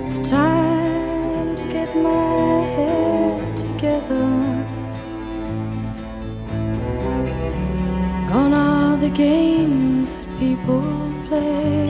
It's time to get my head together. Gone are the games that people play.